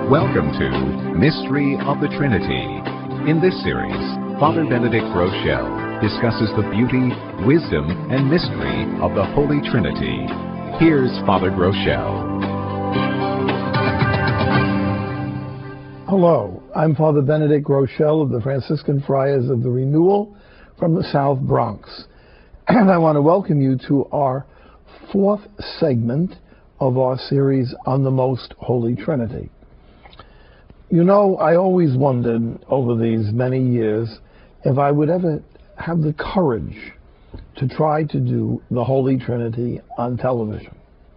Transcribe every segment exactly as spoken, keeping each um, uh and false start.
Welcome to Mystery of the Trinity. In this series, Father Benedict Groeschel discusses the beauty, wisdom, and mystery of the Holy Trinity. Here's Father Groeschel. Hello, I'm Father Benedict Groeschel of the Franciscan Friars of the Renewal from the South Bronx. And I want to welcome you to our fourth segment of our series on the Most Holy Trinity. You know, I always wondered over these many years if I would ever have the courage to try to do the Holy Trinity on television.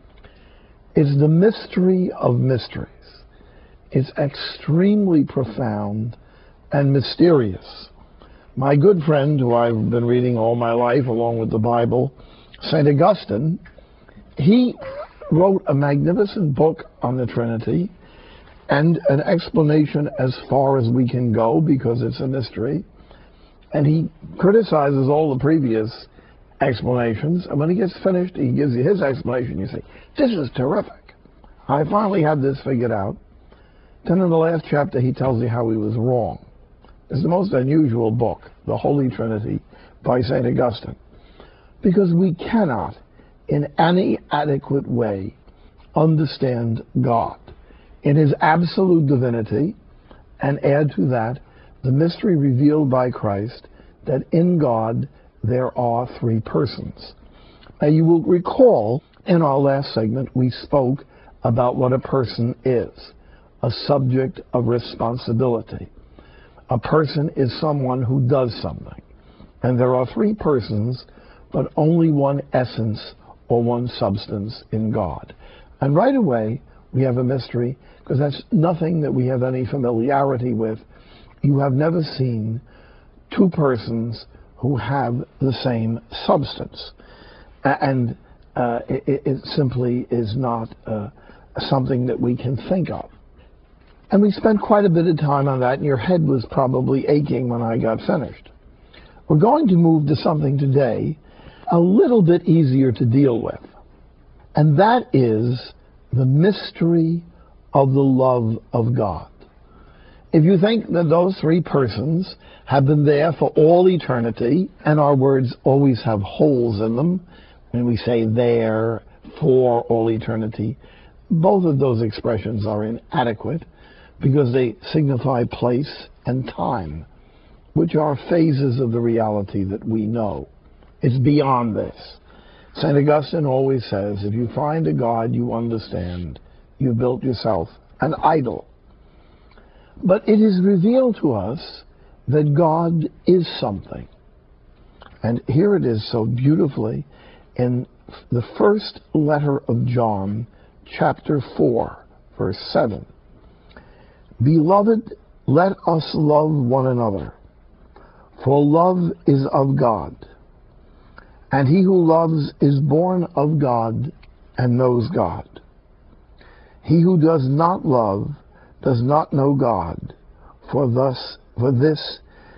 It's the mystery of mysteries. It's extremely profound and mysterious. My good friend, who I've been reading all my life along with the Bible, Saint Augustine, he wrote a magnificent book on the Trinity and an explanation as far as we can go because it's a mystery. And he criticizes all the previous explanations. And when he gets finished, he gives you his explanation. You say, this is terrific. I finally had this figured out. Then in the last chapter, he tells you how he was wrong. It's the most unusual book, The Holy Trinity, by Saint Augustine. Because we cannot, in any adequate way, understand God in his absolute divinity, and add to that the mystery revealed by Christ that in God there are three persons. Now you will recall in our last segment we spoke about what a person is, a subject of responsibility. A person is someone who does something. And there are three persons, but only one essence or one substance in God. And right away, we have a mystery, because that's nothing that we have any familiarity with. You have never seen two persons who have the same substance. And uh, it, it simply is not uh, something that we can think of. And we spent quite a bit of time on that, and your head was probably aching when I got finished. We're going to move to something today a little bit easier to deal with. And that is the mystery of the love of God. If you think that those three persons have been there for all eternity, and our words always have holes in them, when we say there for all eternity, both of those expressions are inadequate because they signify place and time, which are phases of the reality that we know. It's beyond this. Saint Augustine always says, if you find a God you understand, you've built yourself an idol. But it is revealed to us that God is something. And here it is so beautifully in the first letter of John, chapter four, verse seven. Beloved, let us love one another, for love is of God. And he who loves is born of God and knows God. He who does not love does not know God, for thus, for this,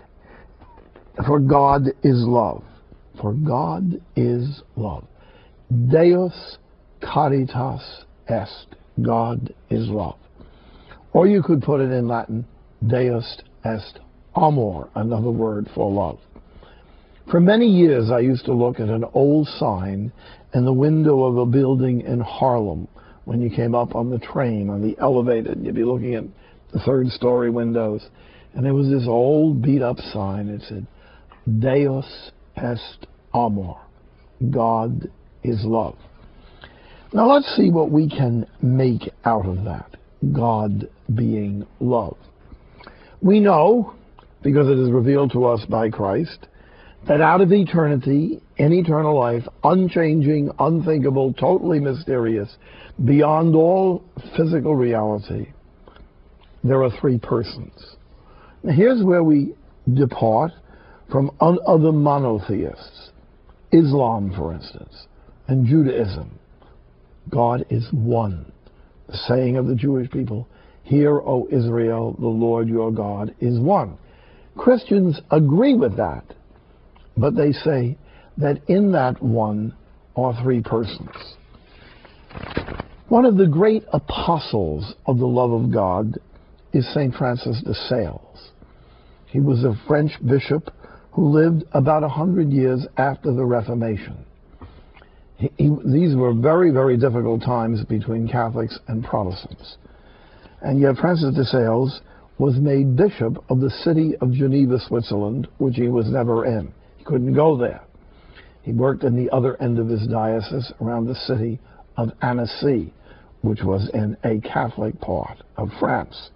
for God is love. For God is love. Deus caritas est. God is love. Or you could put it in Latin, Deus est amor, another word for love. For many years, I used to look at an old sign in the window of a building in Harlem. When you came up on the train, on the elevator, you'd be looking at the third story windows. And there was this old beat up sign. It said, Deus est amor. God is love. Now let's see what we can make out of that. God being love. We know, because it is revealed to us by Christ, that out of eternity, in eternal life, unchanging, unthinkable, totally mysterious, beyond all physical reality, there are three persons. Now here's where we depart from other monotheists. Islam, for instance, and Judaism. God is one. The saying of the Jewish people, Hear, O Israel, the Lord your God is one. Christians agree with that. But they say that in that one are three persons. One of the great apostles of the love of God is Saint Francis de Sales. He was a French bishop who lived about a hundred years after the Reformation. He, he, these were very, very difficult times between Catholics and Protestants. And yet Francis de Sales was made bishop of the city of Geneva, Switzerland, which he was never in. He couldn't go there. He worked in the other end of his diocese around the city of Annecy, which was in a Catholic part of France.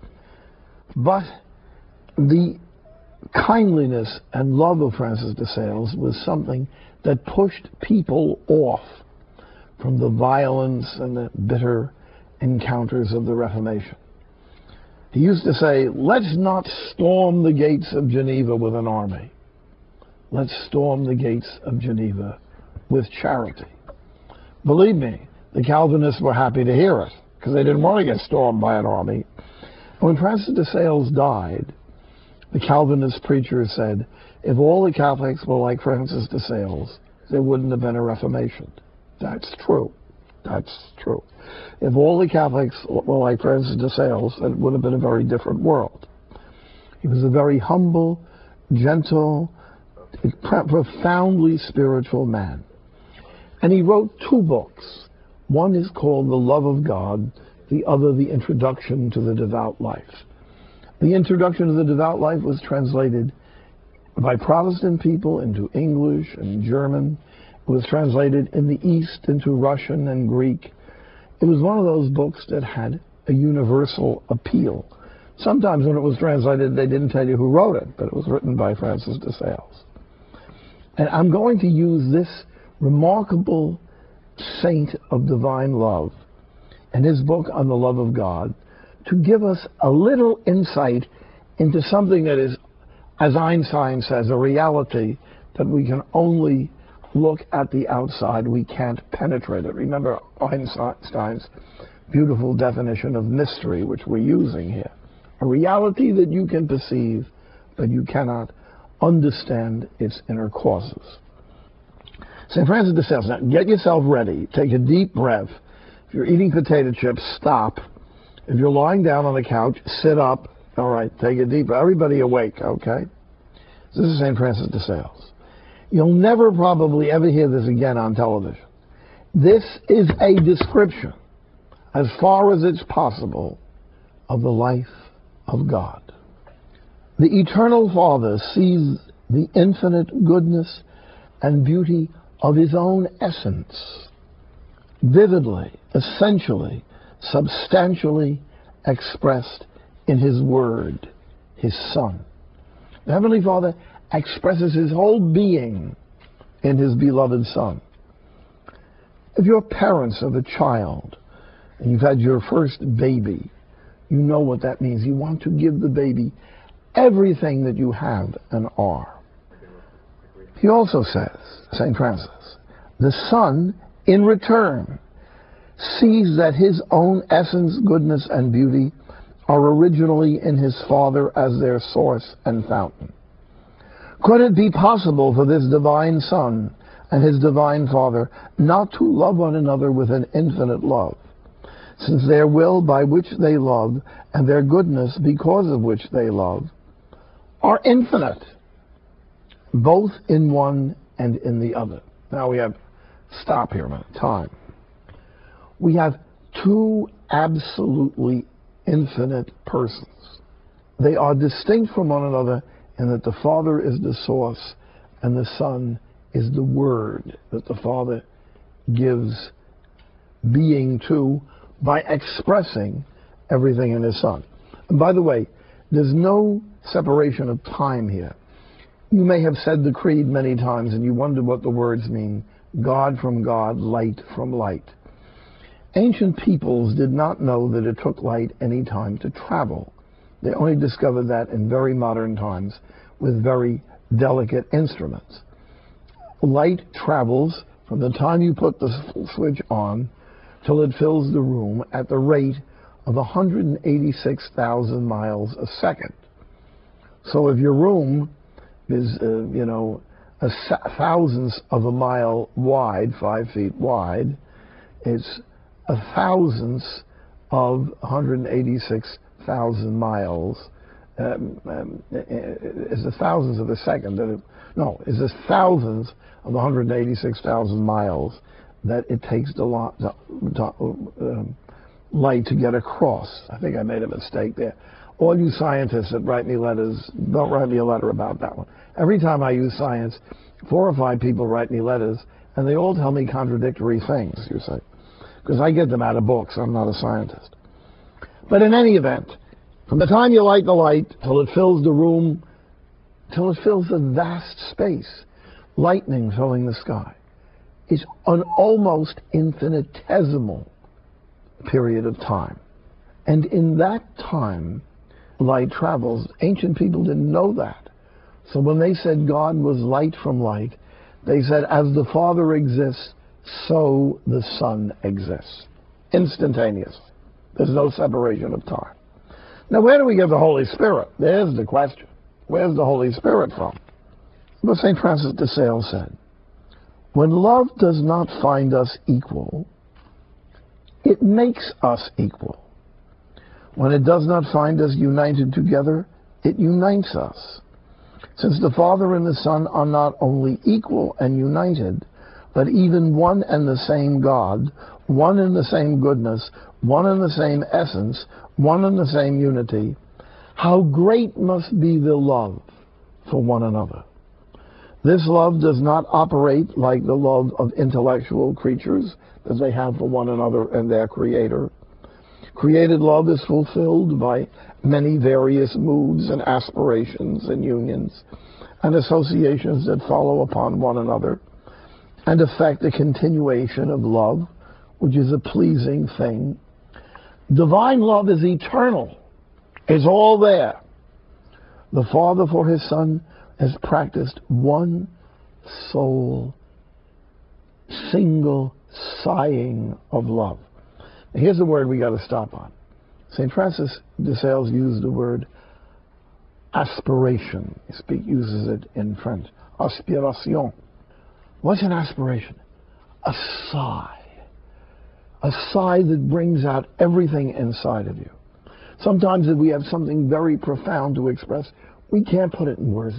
But the kindliness and love of Francis de Sales was something that pushed people off from the violence and the bitter encounters of the Reformation. He used to say, let's not storm the gates of Geneva with an army. Let's storm the gates of Geneva with charity. Believe me, the Calvinists were happy to hear it, because they didn't want to get stormed by an army. When Francis de Sales died, the Calvinist preacher said, if all the Catholics were like Francis de Sales, there wouldn't have been a Reformation. That's true. That's true. If all the Catholics were like Francis de Sales, it would have been a very different world. He was a very humble, gentle, profoundly spiritual man. And he wrote two books. One is called The Love of God, the other, The Introduction to the Devout Life. The Introduction to the Devout Life was translated by Protestant people into English and German. It was translated in the East into Russian and Greek. It was one of those books that had a universal appeal. Sometimes when it was translated, they didn't tell you who wrote it, but it was written by Francis de Sales. And I'm going to use this remarkable saint of divine love and his book on the love of God to give us a little insight into something that is, as Einstein says, a reality that we can only look at the outside. We can't penetrate it. Remember Einstein's beautiful definition of mystery, which we're using here. A reality that you can perceive, but you cannot understand its inner causes. Saint Francis de Sales, now get yourself ready. Take a deep breath. If you're eating potato chips, stop. If you're lying down on the couch, sit up. All right, take a deep breath. Everybody awake, okay? This is Saint Francis de Sales. You'll never probably ever hear this again on television. This is a description, as far as it's possible, of the life of God. The Eternal Father sees the infinite goodness and beauty of his own essence, vividly, essentially, substantially expressed in his Word, his Son. The Heavenly Father expresses his whole being in his beloved Son. If you're parents of a child and you've had your first baby, you know what that means. You want to give the baby everything that you have and are. He also says, Saint Francis, the Son, in return, sees that his own essence, goodness, and beauty are originally in his Father as their source and fountain. Could it be possible for this divine Son and his divine Father not to love one another with an infinite love, since their will by which they love and their goodness because of which they love are infinite, both in one and in the other? Now we have, stop here a minute, time. We have two absolutely infinite persons. They are distinct from one another in that the Father is the source and the Son is the Word that the Father gives being to by expressing everything in his Son. And by the way, there's no separation of time here. You may have said the creed many times and you wonder what the words mean. God from God, light from light. Ancient peoples did not know that it took light any time to travel. They only discovered that in very modern times with very delicate instruments. Light travels from the time you put the switch on till it fills the room at the rate of one hundred eighty-six thousand miles a second. So if your room is, uh, you know, a thousandth of a mile wide, five feet wide, it's a thousandth of one hundred eighty-six thousand miles. Um, um, is a thousandth of a second. That it, no, is a thousandth of one hundred eighty-six thousand miles that it takes the, lo- the, the um, light to get across. I think I made a mistake there. All you scientists that write me letters, don't write me a letter about that one. Every time I use science, four or five people write me letters, and they all tell me contradictory things, you say. Because I get them out of books. I'm not a scientist. But in any event, from the time you light the light till it fills the room, till it fills the vast space, lightning filling the sky, is an almost infinitesimal period of time. And in that time, light travels. Ancient people didn't know that. So when they said God was light from light, they said, as the Father exists, so the Son exists. Instantaneously. There's no separation of time. Now, where do we get the Holy Spirit? There's the question. Where's the Holy Spirit from? What Saint Francis de Sales said, when love does not find us equal, it makes us equal. When it does not find us united together, it unites us. Since the Father and the Son are not only equal and united, but even one and the same God, one and the same goodness, one and the same essence, one and the same unity, how great must be the love for one another. This love does not operate like the love of intellectual creatures that they have for one another and their Creator. Created love is fulfilled by many various moods and aspirations and unions and associations that follow upon one another and affect the continuation of love, which is a pleasing thing. Divine love is eternal. It's all there. The Father for His Son has practiced one soul, single sighing of love. Now, here's the word we got to stop on. Saint Francis de Sales used the word aspiration. He speak, uses it in French. Aspiration. What's an aspiration? A sigh. A sigh that brings out everything inside of you. Sometimes if we have something very profound to express, we can't put it in words.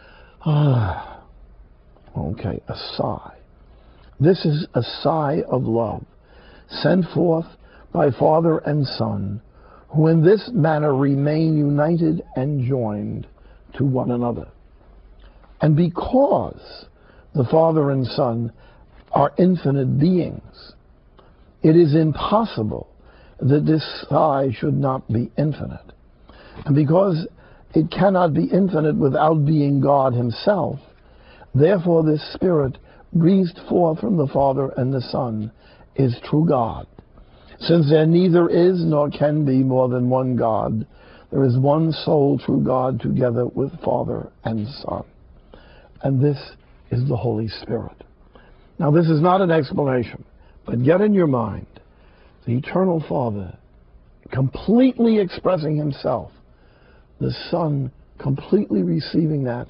Ah, okay, a sigh. This is a sigh of love, sent forth by Father and Son, who in this manner remain united and joined to one another. And because the Father and Son are infinite beings, it is impossible that this sigh should not be infinite. And because it cannot be infinite without being God Himself, therefore this Spirit breathed forth from the Father and the Son is true God. Since there neither is nor can be more than one God, there is one sole true God together with Father and Son. And this is the Holy Spirit. Now this is not an explanation, but get in your mind the Eternal Father completely expressing Himself, the Son completely receiving that,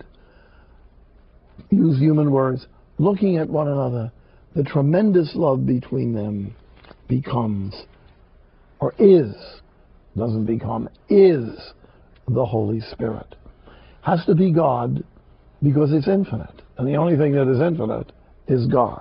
use human words, looking at one another, the tremendous love between them becomes, or is, doesn't become, is the Holy Spirit. Has to be God because it's infinite. And the only thing that is infinite is God.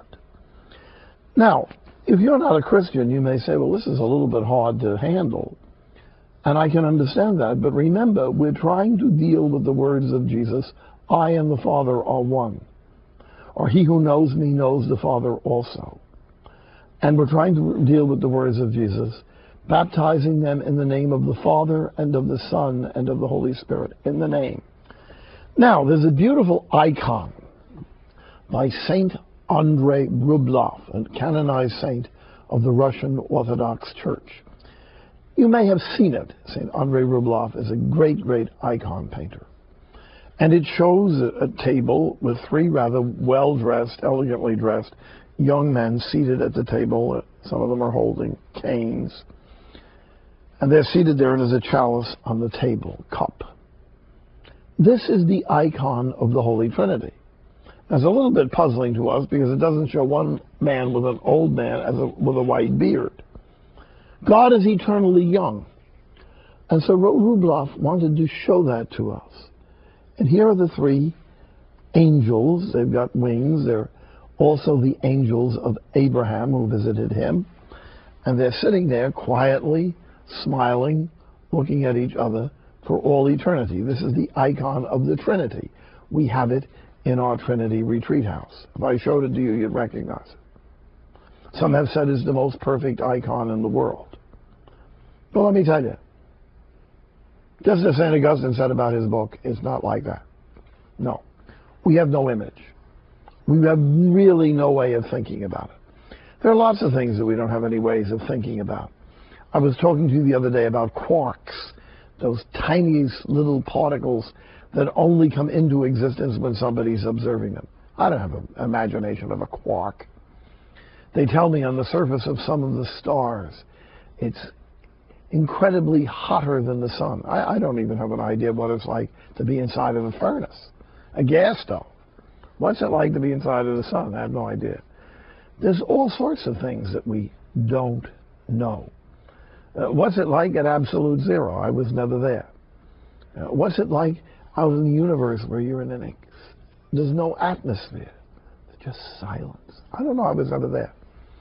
Now, if you're not a Christian, you may say, well, this is a little bit hard to handle. And I can understand that. But remember, we're trying to deal with the words of Jesus, I and the Father are one. Or he who knows me knows the Father also. And we're trying to deal with the words of Jesus, baptizing them in the name of the Father and of the Son and of the Holy Spirit, in the name. Now, there's a beautiful icon by Saint Andrei Rublev, a canonized saint of the Russian Orthodox Church. You may have seen it. Saint Andrei Rublev is a great, great icon painter. And it shows a, a table with three rather well-dressed, elegantly dressed young men seated at the table. Some of them are holding canes. And they're seated there, and there's a chalice on the table, cup. This is the icon of the Holy Trinity. It's a little bit puzzling to us because it doesn't show one man with an old man as a, with a white beard. God is eternally young. And so Rubloff wanted to show that to us. And here are the three angels. They've got wings. They're also the angels of Abraham who visited him. And they're sitting there quietly, smiling, looking at each other for all eternity. This is the icon of the Trinity. We have it in our Trinity retreat house. If I showed it to you, you'd recognize it. Some have said it's the most perfect icon in the world. But let me tell you, just as Saint Augustine said about his book, it's not like that. No. We have no image. We have really no way of thinking about it. There are lots of things that we don't have any ways of thinking about. I was talking to you the other day about quarks, those tiny little particles that only come into existence when somebody's observing them. I don't have an imagination of a quark. They tell me on the surface of some of the stars, it's incredibly hotter than the sun. I, I don't even have an idea what it's like to be inside of a furnace, a gas stove. What's it like to be inside of the sun? I have no idea. There's all sorts of things that we don't know. Uh, what's it like at absolute zero? I was never there. Uh, what's it like out in the universe where you're in an, there's no atmosphere. There's just silence. I don't know. I was never there.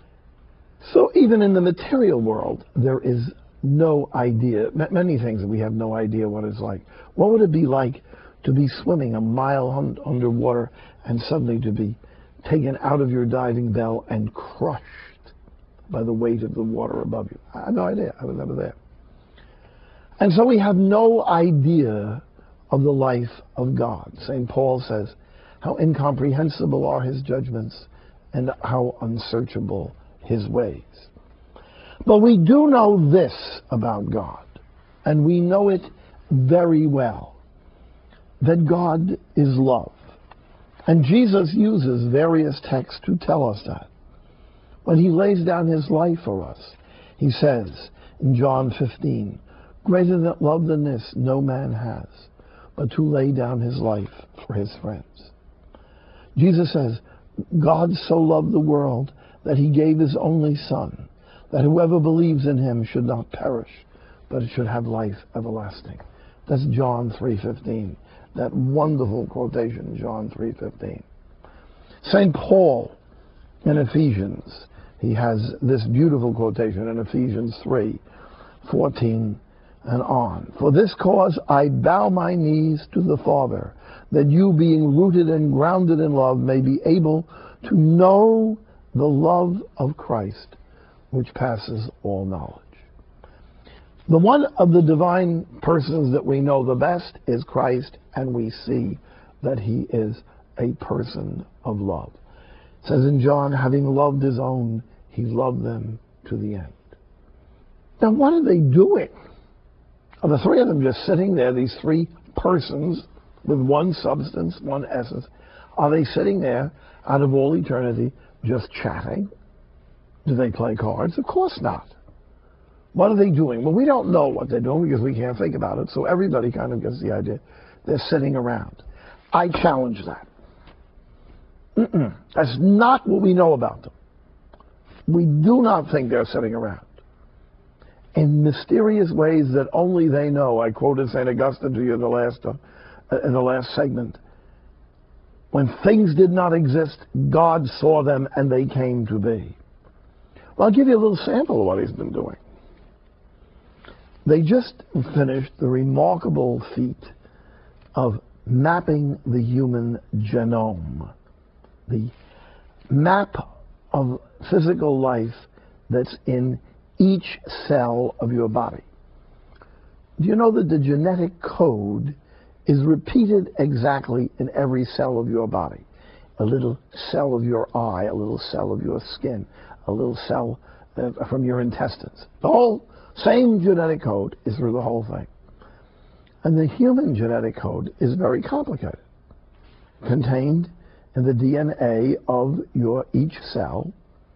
So even in the material world, there is no idea. M- many things that we have no idea what it's like. What would it be like to be swimming a mile un- underwater and suddenly to be taken out of your diving bell and crushed by the weight of the water above you? I have no idea. I was never there. And so we have no idea of the life of God. Saint Paul says, how incomprehensible are his judgments and how unsearchable his ways. But we do know this about God, and we know it very well, that God is love. And Jesus uses various texts to tell us that. When he lays down his life for us, he says in John fifteen, greater than love than this no man has, but to lay down his life for his friends. Jesus says, God so loved the world that he gave his only Son, that whoever believes in him should not perish, but should have life everlasting. That's John three fifteen. That wonderful quotation, John three fifteen. Saint Paul in Ephesians, he has this beautiful quotation in Ephesians three fourteen and on. For this cause I bow my knees to the Father, that you, being rooted and grounded in love, may be able to know the love of Christ, which passes all knowledge. The one of the divine persons that we know the best is Christ, and we see that he is a person of love. It says in John, having loved his own, he loved them to the end. Now, what are they doing? Are the three of them just sitting there, these three persons with one substance, one essence? Are they sitting there out of all eternity just chatting? Do they play cards? Of course not. What are they doing? Well, we don't know what they're doing because we can't think about it, so everybody kind of gets the idea. They're sitting around. I challenge that. Mm-mm. That's not what we know about them. We do not think they're sitting around. In mysterious ways that only they know. I quoted Saint Augustine to you in the last, uh, in the last segment. When things did not exist, God saw them and they came to be. Well, I'll give you a little sample of what he's been doing. They just finished the remarkable feat of mapping the human genome, the map of physical life that's in each cell of your body. Do you know that the genetic code is repeated exactly in every cell of your body? A little cell of your eye, a little cell of your skin, a little cell uh, from your intestines. The whole same genetic code is through the whole thing. And the human genetic code is very complicated. Contained in the D N A of your each cell,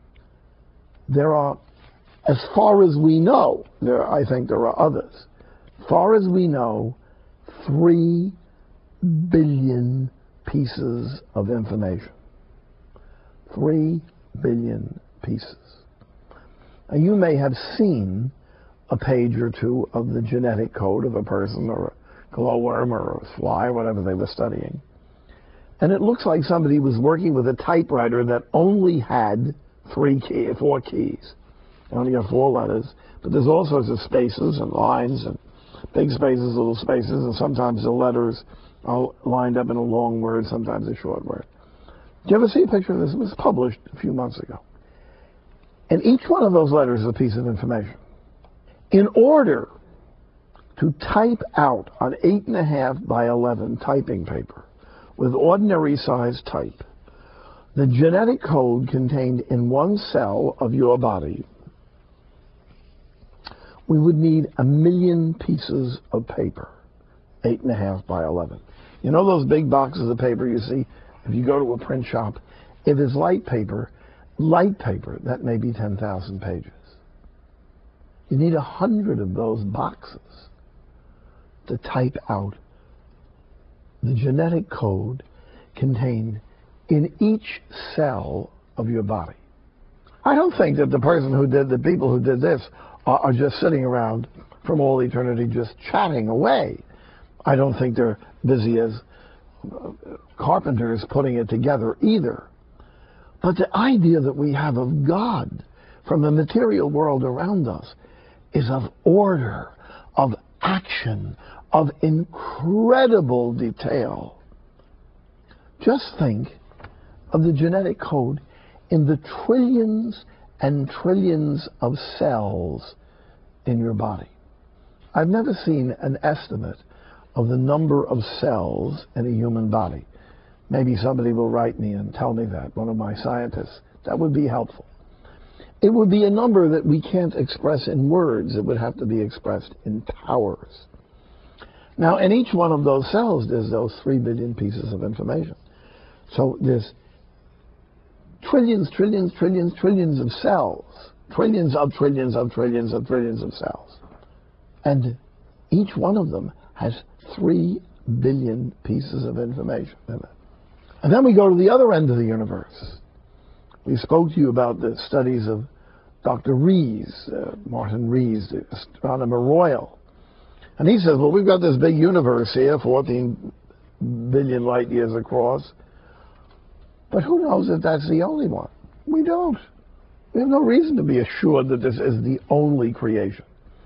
there are, as far as we know, there I think there are others, as far as we know, three billion pieces of information. Three billion pieces. And you may have seen a page or two of the genetic code of a person or a glowworm or a fly or whatever they were studying. And it looks like somebody was working with a typewriter that only had three key, four keys. You only got four letters, but there's all sorts of spaces and lines and big spaces, little spaces, and sometimes the letters are lined up in a long word, sometimes a short word. Did you ever see a picture of this? It was published a few months ago. And each one of those letters is a piece of information. In order to type out on eight and a half by eleven typing paper with ordinary size type, the genetic code contained in one cell of your body, we would need a million pieces of paper, eight and a half by eleven. You know those big boxes of paper you see if you go to a print shop? If it's light paper, light paper, that may be ten thousand pages. You need a hundred of those boxes to type out the genetic code contained in each cell of your body. I don't think that the person who did, the people who did this are, are just sitting around from all eternity just chatting away. I don't think they're busy as carpenters putting it together either. But the idea that we have of God from the material world around us is of order, of action, of incredible detail. Just think of the genetic code in the trillions and trillions of cells in your body. I've never seen an estimate of the number of cells in a human body. Maybe somebody will write me and tell me that, one of my scientists. That would be helpful. It would be a number that we can't express in words. It would have to be expressed in powers. Now, in each one of those cells, there's those three billion pieces of information. So there's trillions, trillions, trillions, trillions of cells. Trillions of trillions of trillions of trillions of cells. And each one of them has three billion pieces of information in it. And then we go to the other end of the universe. We spoke to you about the studies of Doctor Rees, uh, Martin Rees, the astronomer royal. And he says, well, we've got this big universe here, fourteen billion light years across. But who knows if that's the only one? We don't. We have no reason to be assured that this is the only creation.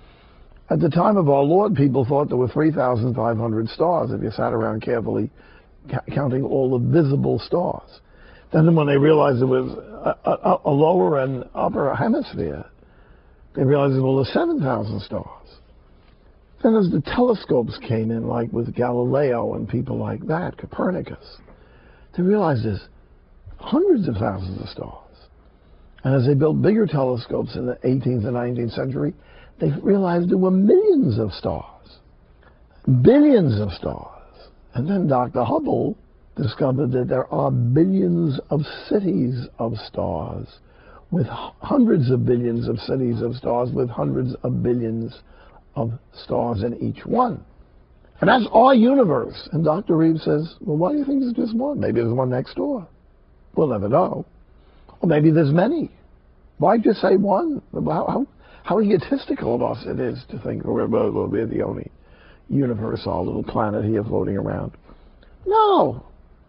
At the time of our Lord, people thought there were three thousand five hundred stars if you sat around carefully ca counting all the visible stars. Then when they realized it was a, a, a lower and upper hemisphere, they realized, well, there's seven thousand stars. Then as the telescopes came in, like with Galileo and people like that, Copernicus, they realized there's hundreds of thousands of stars. And as they built bigger telescopes in the eighteenth and nineteenth century, they realized there were millions of stars, billions of stars. And then Doctor Hubble discovered that there are billions of cities of stars with hundreds of billions of cities of stars with hundreds of billions of stars in each one. And that's our universe. And Doctor Reeves says, well, why do you think there's just one? Maybe there's one next door. We'll never know. Or maybe there's many. Why just say one? How, how, how egotistical of us it is to think we're, well, we're the only universe, our little planet here floating around. No.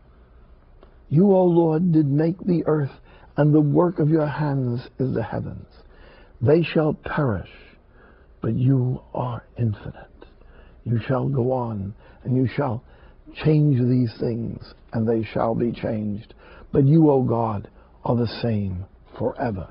You, O Lord, did make the earth, and the work of your hands is the heavens. They shall perish, but you are infinite. You shall go on, and you shall change these things, and they shall be changed. But you, O God, are the same forever.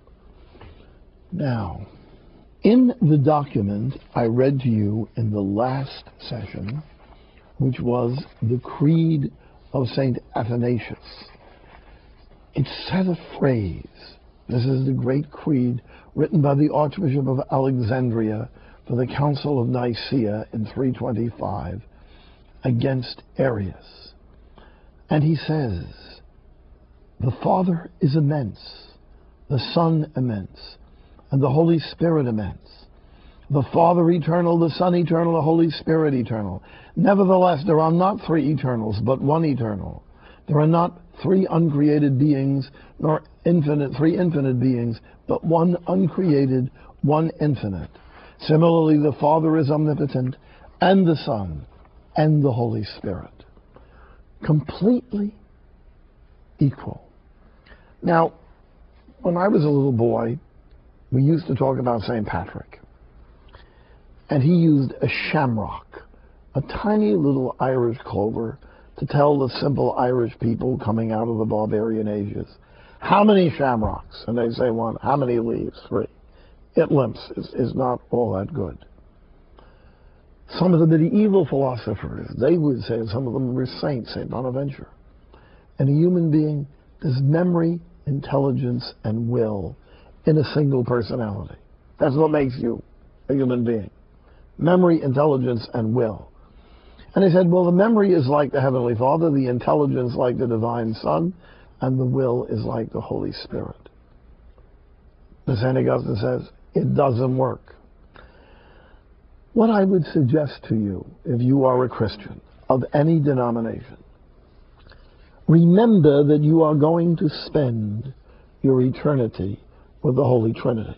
Now, in the document I read to you in the last session, which was the Creed of Saint Athanasius, it said a phrase. This is the great creed written by the Archbishop of Alexandria for the Council of Nicaea in three twenty-five against Arius. And he says, the Father is immense, the Son immense, and the Holy Spirit immense. The Father eternal, the Son eternal, the Holy Spirit eternal. Nevertheless, there are not three eternals, but one eternal. There are not three uncreated beings, nor infinite, three infinite beings, but one uncreated, one infinite. Similarly, the Father is omnipotent, and the Son, and the Holy Spirit. Completely equal. Now, when I was a little boy, we used to talk about Saint Patrick. And he used a shamrock, a tiny little Irish clover, to tell the simple Irish people coming out of the barbarian ages, how many shamrocks? And they say one. How many leaves? Three. It limps is, is not all that good. Some of the medieval philosophers, they would say, some of them were saints, Saint Bonaventure. And a human being is memory, intelligence, and will in a single personality. That's what makes you a human being. Memory, intelligence, and will. And he said, well, the memory is like the Heavenly Father, the intelligence like the Divine Son, and the will is like the Holy Spirit. But Saint Augustine says, it doesn't work. What I would suggest to you, if you are a Christian of any denomination, remember that you are going to spend your eternity with the Holy Trinity.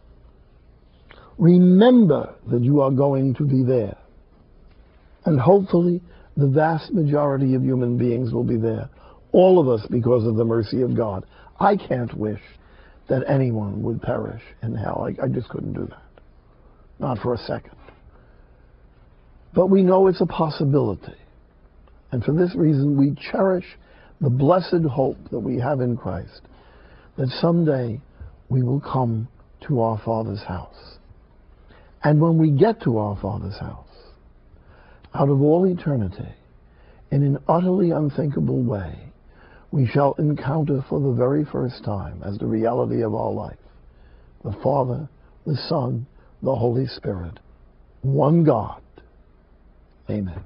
Remember that you are going to be there. And hopefully the vast majority of human beings will be there. All of us, because of the mercy of God. I can't wish that anyone would perish in hell. I, I just couldn't do that. Not for a second. But we know it's a possibility. And for this reason, we cherish the blessed hope that we have in Christ, that someday we will come to our Father's house. And when we get to our Father's house, out of all eternity, in an utterly unthinkable way, we shall encounter for the very first time, as the reality of our life, the Father, the Son, the Holy Spirit, one God. Amen.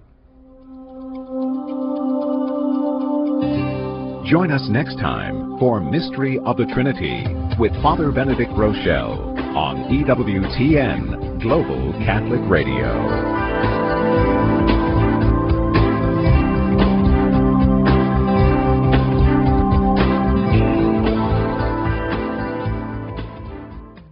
Join us next time for Mystery of the Trinity with Father Benedict Groeschel on E W T N Global Catholic Radio.